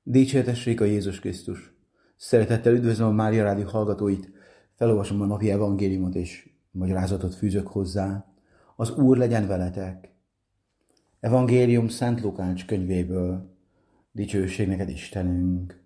Dicsértessék a Jézus Krisztus! Szeretettel üdvözlöm a Mária Rádió hallgatóit, felolvasom a napi evangéliumot és magyarázatot fűzök hozzá. Az Úr legyen veletek! Evangélium Szent Lukács könyvéből. Dicsőség neked, Istenünk!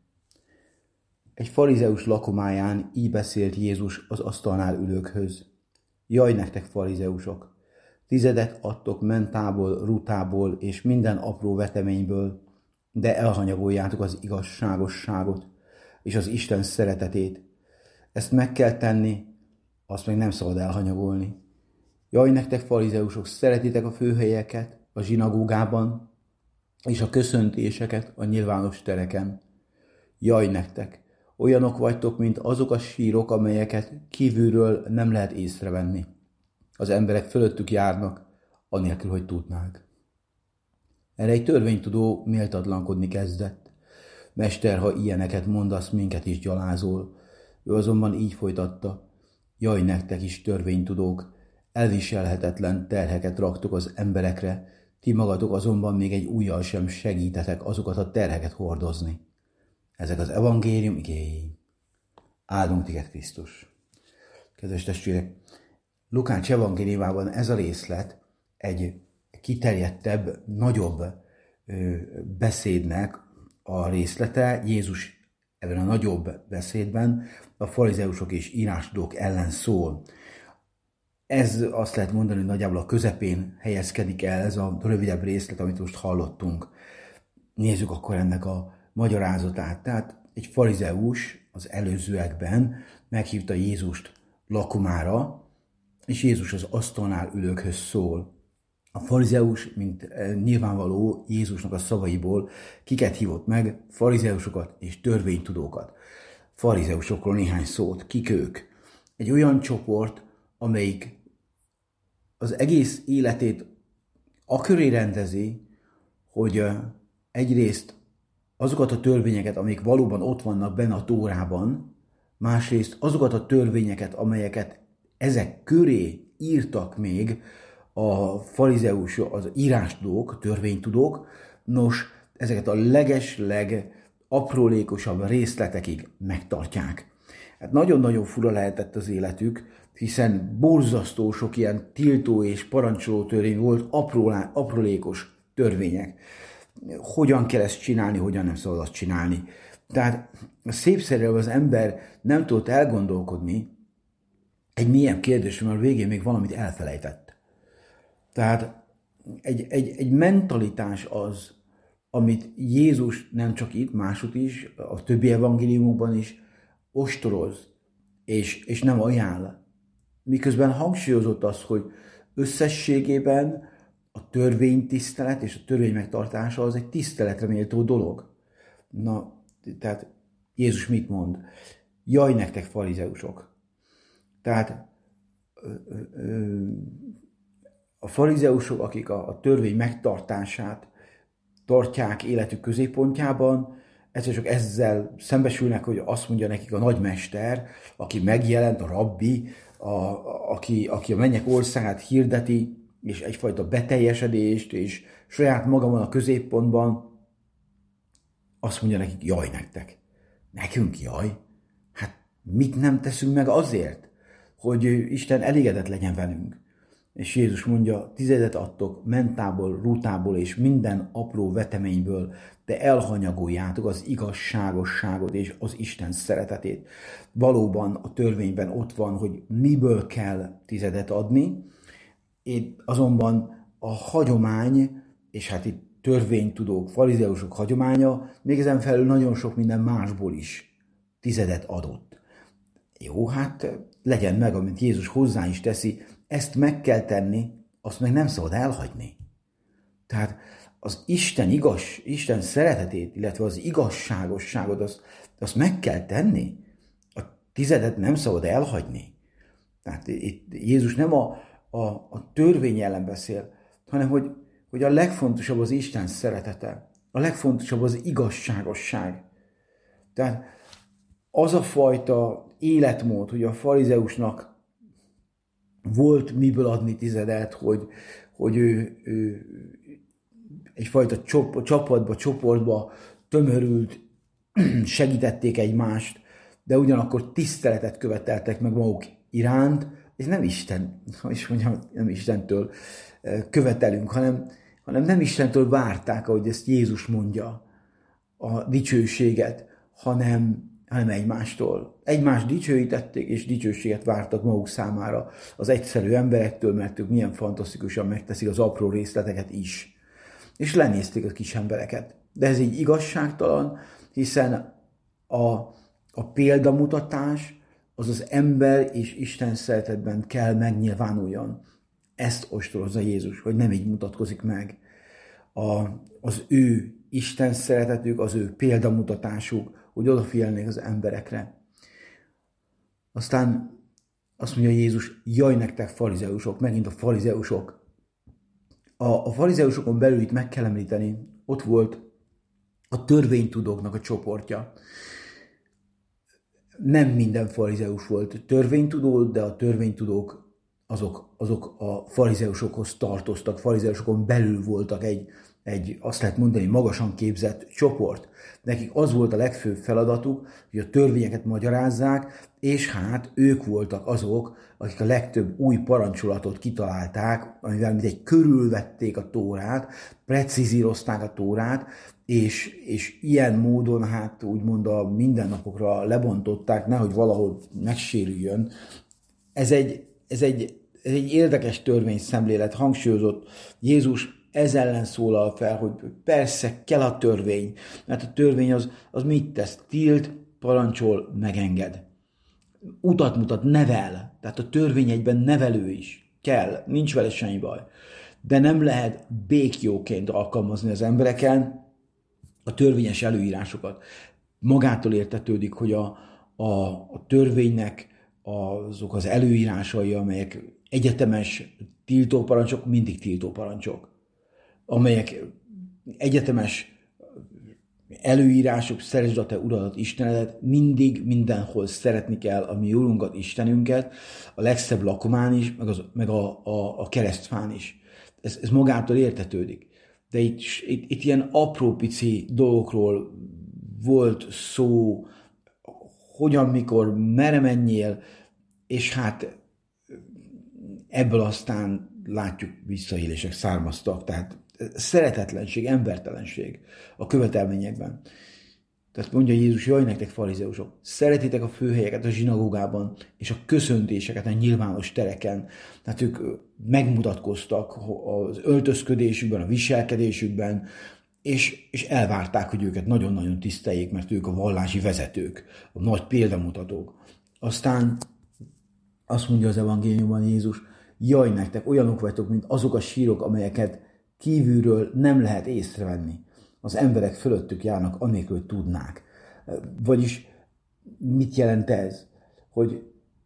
Egy farizeus lakomáján így beszélt Jézus az asztalnál ülőkhöz. Jaj nektek, farizeusok! Tizedet adtok mentából, rutából és minden apró veteményből, de elhanyagoljátok az igazságosságot és az Isten szeretetét. Ezt meg kell tenni, azt meg nem szabad elhanyagolni. Jaj nektek, farizeusok, szeretitek a főhelyeket a zsinagógában, és a köszöntéseket a nyilvános tereken. Jaj nektek, olyanok vagytok, mint azok a sírok, amelyeket kívülről nem lehet észrevenni. Az emberek fölöttük járnak, anélkül, hogy tudnák. Erre egy törvénytudó méltatlankodni kezdett. Mester, ha ilyeneket mondasz, minket is gyalázol. Ő azonban így folytatta. Jaj nektek is, törvénytudók, elviselhetetlen terheket raktok az emberekre, ti magatok azonban még egy ujjal sem segítetek azokat a terheket hordozni. Ezek az evangélium igéi. Áldunk téged, Krisztus! Kedves testvérek, Lukács evangéliumában ez a részlet egy kiterjedtebb, nagyobb beszédnek a részlete. Jézus ebben a nagyobb beszédben a farizeusok és írástudók ellen szól. Ez azt lehet mondani, hogy nagyjából a közepén helyezkedik el ez a rövidebb részlet, amit most hallottunk. Nézzük akkor ennek a magyarázatát. Tehát egy farizeus az előzőekben meghívta Jézust lakomára, és Jézus az asztalnál ülőkhöz szól. A farizeus, mint nyilvánvaló Jézusnak a szavaiból, kiket hívott meg? Farizeusokat és törvénytudókat. Farizeusokról néhány szót. Kik ők? Egy olyan csoport, amelyik az egész életét aköré rendezi, hogy egyrészt azokat a törvényeket, amik valóban ott vannak benne a Tórában, másrészt azokat a törvényeket, amelyeket ezek köré írtak még a farizeus, az írástudók, a törvénytudók, nos, ezeket a legesleg aprólékosabb részletekig megtartják. Hát nagyon-nagyon fura lehetett az életük, hiszen borzasztó sok ilyen tiltó és parancsoló törvény volt, aprólékos törvények. Hogyan kell ezt csinálni, hogyan nem szabad azt csinálni. Tehát szépszerűen az ember nem tudott elgondolkodni egy mélyebb kérdésről, mert a végén még valamit elfelejtett. Tehát egy mentalitás az, amit Jézus nem csak itt, máshogy is, a többi evangéliumokban is ostoroz, és nem ajánl. Miközben hangsúlyozott az, hogy összességében a törvénytisztelet és a törvény megtartása az egy tiszteletre méltó dolog. Na, tehát Jézus mit mond? Jaj nektek, farizeusok! Tehát a farizeusok, akik a törvény megtartását tartják életük középpontjában, egyszer csak ezzel szembesülnek, hogy azt mondja nekik a nagymester, aki megjelent, a rabbi, aki a mennyek országát hirdeti, és egyfajta beteljesedést, és saját maga van a középpontban, azt mondja nekik, jaj nektek. Nekünk jaj? Hát mit nem teszünk meg azért, hogy Isten elégedett legyen velünk? És Jézus mondja, tizedet adtok mentából, rutából és minden apró veteményből, de elhanyagoljátok az igazságosságot és az Isten szeretetét. Valóban a törvényben ott van, hogy miből kell tizedet adni, azonban a hagyomány, és hát itt törvénytudók, farizeusok hagyománya, még ezen felül nagyon sok minden másból is tizedet adott. Jó, hát legyen meg, amit Jézus hozzá is teszi, ezt meg kell tenni, azt meg nem szabad elhagyni. Tehát az Isten szeretetét, illetve az igazságosságot, azt meg kell tenni. A tizedet nem szabad elhagyni. Tehát itt Jézus nem a törvény ellen beszél, hanem hogy a legfontosabb az Isten szeretete, a legfontosabb az igazságosság. Tehát az a fajta életmód, hogy a farizeusnak volt miből adni tizedet, hogy ő egyfajta csoportba tömörült segítették egymást, de ugyanakkor tiszteletet követeltek meg maguk iránt, és nem Isten, nem Istentől követelünk, hanem nem Istentől várták, ahogy ezt Jézus mondja, a dicsőséget, hanem egymástól. Egymást dicsőítették, és dicsőséget vártak maguk számára az egyszerű emberektől, mert ők milyen fantasztikusan megteszik az apró részleteket is. És lenézték a kis embereket. De ez így igazságtalan, hiszen a példamutatás az az ember és Isten szeretetben kell megnyilvánuljon. Ezt ostorozza Jézus, hogy nem így mutatkozik meg. Az ő Isten szeretetük, az ő példamutatásuk, hogy odafigyelnék az emberekre. Aztán azt mondja Jézus, jaj nektek farizeusok, megint a farizeusok. A farizeusokon belül itt meg kell említeni, ott volt a törvénytudóknak a csoportja. Nem minden farizeus volt törvénytudó, de a törvénytudók azok a farizeusokhoz tartoztak, farizeusokon belül voltak egy azt lehet mondani, magasan képzett csoport. Nekik az volt a legfőbb feladatuk, hogy a törvényeket magyarázzák, és hát ők voltak azok, akik a legtöbb új parancsolatot kitalálták, amivel mindegy körülvették a Tórát, precízírozták a Tórát, és ilyen módon hát úgymond a mindennapokra lebontották, nehogy valahol megsérüljön. Ez egy érdekes törvényszemlélet, hangsúlyozott Jézus ez ellen szólal fel, hogy persze kell a törvény, mert a törvény az mit tesz? Tilt, parancsol, megenged. Utat mutat, nevel, tehát a törvény egyben nevelő is. Kell, nincs vele semmi baj. De nem lehet békjóként alkalmazni az embereken a törvényes előírásokat. Magától értetődik, hogy a törvénynek azok az előírásai, amelyek egyetemes tiltóparancsok, mindig tiltóparancsok. Amelyek egyetemes előírások, szeresd a te uradat, Istenedet, mindig mindenhol szeretni kell a mi Urunkat, Istenünket, a legszebb lakomán is, meg a keresztfán is. Ez magától értetődik. De itt ilyen apró pici dolgokról volt szó, hogyan, mikor, merre menjél, és hát ebből aztán látjuk visszaélések származtak, tehát szeretetlenség, embertelenség a követelményekben. Tehát mondja Jézus, jaj nektek farizeusok, szeretitek a főhelyeket a zsinagógában, és a köszöntéseket a nyilvános tereken. Tehát ők megmutatkoztak az öltözködésükben, a viselkedésükben, és elvárták, hogy őket nagyon-nagyon tiszteljék, mert ők a vallási vezetők, a nagy példamutatók. Aztán azt mondja az evangéliumban Jézus, jaj nektek, olyanok vagytok, mint azok a sírok, amelyeket kívülről nem lehet észrevenni. Az emberek fölöttük járnak, anélkül, hogy tudnák. Vagyis mit jelent ez? Hogy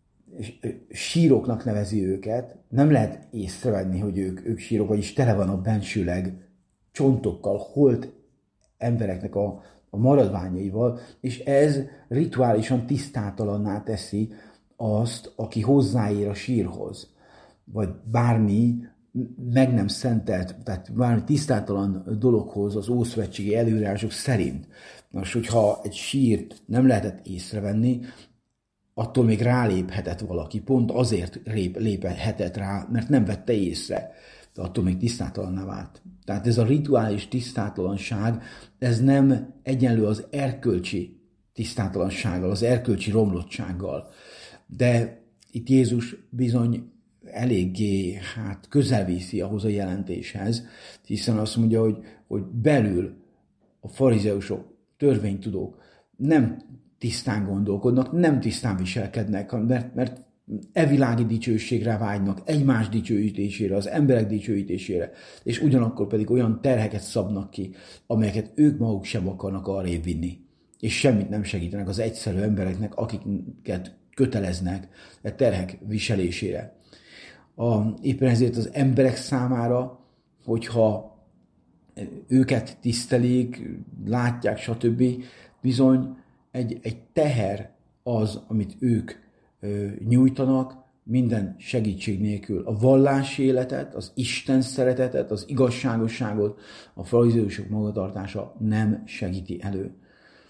síroknak nevezi őket, nem lehet észrevenni, hogy ők sírok, vagyis tele van a bensőleg csontokkal, holt embereknek a maradványaival, és ez rituálisan tisztátalanná teszi azt, aki hozzáér a sírhoz, vagy bármi meg nem szentelt, tehát bármi tisztátalan dologhoz az ószövetségi előírások szerint. Most, hogyha egy sírt nem lehetett észrevenni, attól még ráléphetett valaki, pont azért léphetett rá, mert nem vette észre, de attól még tisztátalanná vált. Tehát ez a rituális tisztátalanság, ez nem egyenlő az erkölcsi tisztátalansággal, az erkölcsi romlottsággal. De itt Jézus bizony eléggé közel viszi ahhoz a jelentéshez, hiszen azt mondja, hogy belül a farizeusok, törvénytudók nem tisztán gondolkodnak, nem tisztán viselkednek, mert evilági dicsőségre vágynak, egymás dicsőítésére, az emberek dicsőítésére, és ugyanakkor pedig olyan terheket szabnak ki, amelyeket ők maguk sem akarnak arrébb vinni, és semmit nem segítenek az egyszerű embereknek, akiket köteleznek a terhek viselésére. Éppen ezért az emberek számára, hogyha őket tisztelik, látják, stb., bizony egy teher az, amit ők nyújtanak, minden segítség nélkül. A vallási életet, az Isten szeretetet, az igazságosságot a farizeusok magatartása nem segíti elő.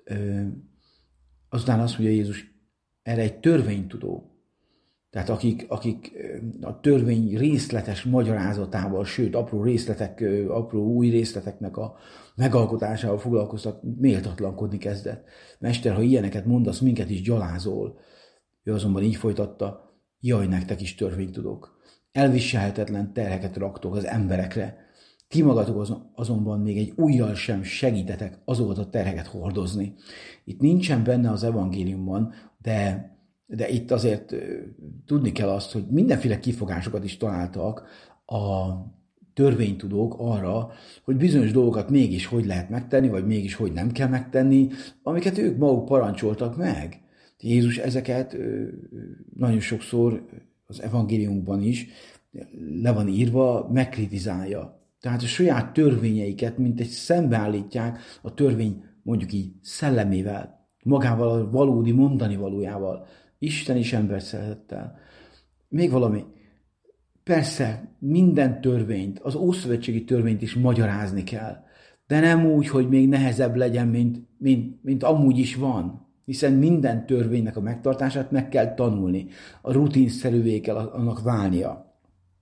Azután azt mondja Jézus, erre egy törvénytudó. Tehát akik a törvény részletes magyarázatával, sőt, apró új részleteknek a megalkotásával foglalkoztak, méltatlankodni kezdett. Mester, ha ilyeneket mondasz, minket is gyalázol. Ő azonban így folytatta, jaj, nektek is törvénytudók. Elviselhetetlen terheket raktok az emberekre. Ti magatok azonban még egy ujjal sem segítetek azokat a terheket hordozni. Itt nincsen benne az evangéliumban, de itt azért tudni kell azt, hogy mindenféle kifogásokat is találtak a törvénytudók arra, hogy bizonyos dolgokat mégis hogy lehet megtenni, vagy mégis hogy nem kell megtenni, amiket ők maguk parancsoltak meg. Jézus ezeket nagyon sokszor az evangéliumban is le van írva, megkritizálja. Tehát a saját törvényeiket mintegy szembeállítják a törvény mondjuk így szellemével, magával a valódi mondani valójával, Isten és ember szeretettel. Még valami. Persze minden törvényt, az ószövetségi törvényt is magyarázni kell, de nem úgy, hogy még nehezebb legyen, mint amúgy is van. Hiszen minden törvénynek a megtartását meg kell tanulni. A rutinszerűvé kell annak válnia.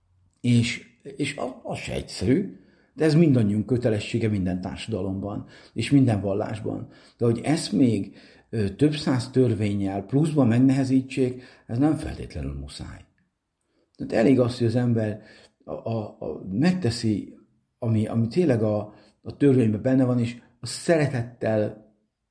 És az se egyszerű, de ez mindannyiunk kötelessége minden társadalomban, és minden vallásban. De hogy ezt még több száz törvénnyel pluszban megnehezítsék, ez nem feltétlenül muszáj. Tehát elég az, hogy az ember megteszi, ami tényleg a törvényben benne van, és a szeretettel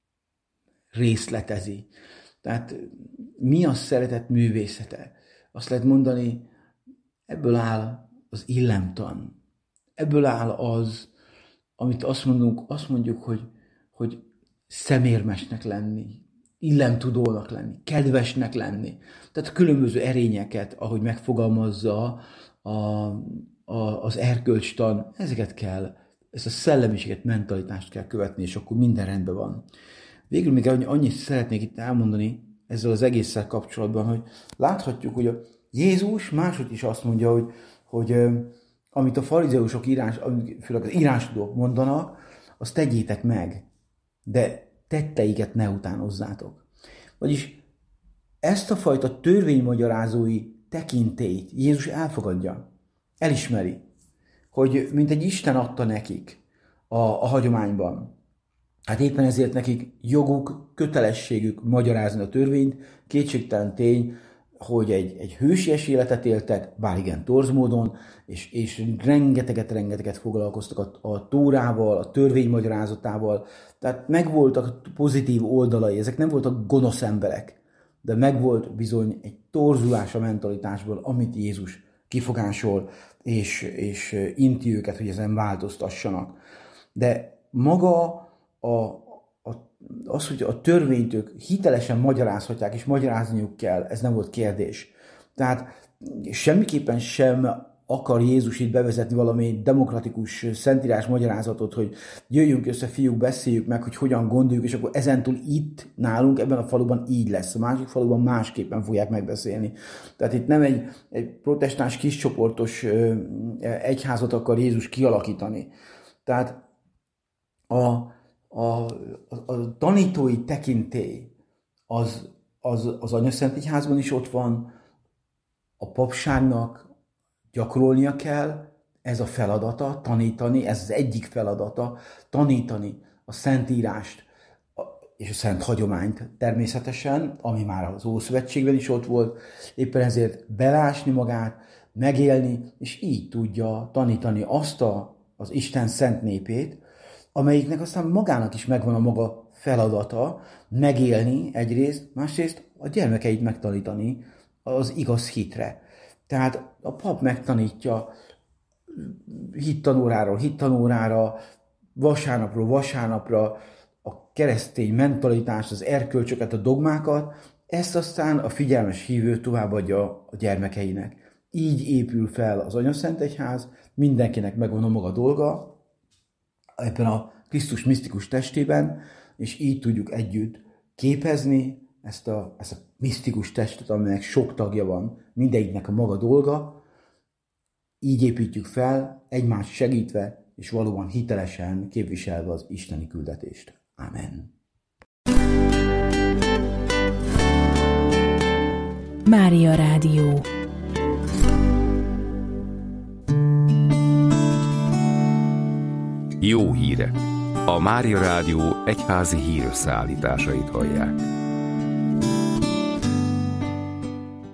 részletezi. Tehát mi a szeretet művészete? Azt lehet mondani, ebből áll az illemtan. Ebből áll az, amit azt mondjuk, hogy szemérmesnek lenni, illemtudónak lenni, kedvesnek lenni. Tehát különböző erényeket, ahogy megfogalmazza az erkölcstan, ezeket kell, ezt a szellemiséget, mentalitást kell követni, és akkor minden rendben van. Végül még annyit szeretnék itt elmondani ezzel az egésszel kapcsolatban, hogy láthatjuk, hogy a Jézus máshogy is azt mondja, hogy amit a farizeusok főleg az írástudók mondanak, azt tegyétek meg, de tetteiket ne utánozzátok. Vagyis ezt a fajta törvénymagyarázói tekintélyt Jézus elfogadja, elismeri, hogy mint egy Isten adta nekik a hagyományban. Hát éppen ezért nekik joguk, kötelességük magyarázni a törvényt, kétségtelen tény, hogy egy hősies életet éltek, bár igen torz módon, és rengeteget foglalkoztak a Tórával, a törvény magyarázatával, tehát megvoltak pozitív oldalai, ezek nem voltak gonosz emberek, de megvolt bizony egy torzulás a mentalitásból, amit Jézus kifogásol, és inti őket, hogy ezen változtassanak. De maga az, hogy a törvényt ők hitelesen magyarázhatják, és magyarázniuk kell, ez nem volt kérdés. Tehát semmiképpen sem akar Jézus itt bevezetni valami demokratikus szentírás magyarázatot, hogy jöjjünk össze, fiúk, beszéljük meg, hogy hogyan gondoljuk, és akkor ezentúl itt nálunk, ebben a faluban így lesz, a másik faluban másképpen fogják megbeszélni. Tehát itt nem egy protestáns kiscsoportos egyházat akar Jézus kialakítani. Tehát a tanítói tekintély az Anyaszent Egyházban is ott van, a papságnak gyakorolnia kell, ez a feladata, tanítani, ez az egyik feladata, tanítani a Szentírást és a Szent Hagyományt természetesen, ami már az Ószövetségben is ott volt, éppen ezért belásni magát, megélni, és így tudja tanítani azt az Isten szent népét, amelyiknek aztán magának is megvan a maga feladata, megélni egyrészt, másrészt a gyermekeit megtanítani az igaz hitre. Tehát a pap megtanítja hittanórára, vasárnapról vasárnapra a keresztény mentalitást, az erkölcsöket, a dogmákat, ezt aztán a figyelmes hívő továbbadja a gyermekeinek. Így épül fel az Anyaszent Egyház, mindenkinek megvan a maga dolga, ebben a Krisztus misztikus testében, és így tudjuk együtt képezni ezt a misztikus testet, amelynek sok tagja van, mindegyiknek a maga dolga, így építjük fel, egymást segítve, és valóban hitelesen képviselve az isteni küldetést. Amen. Mária Rádió. Jó hírek! A Mária Rádió egyházi hírösszeállításait hallják.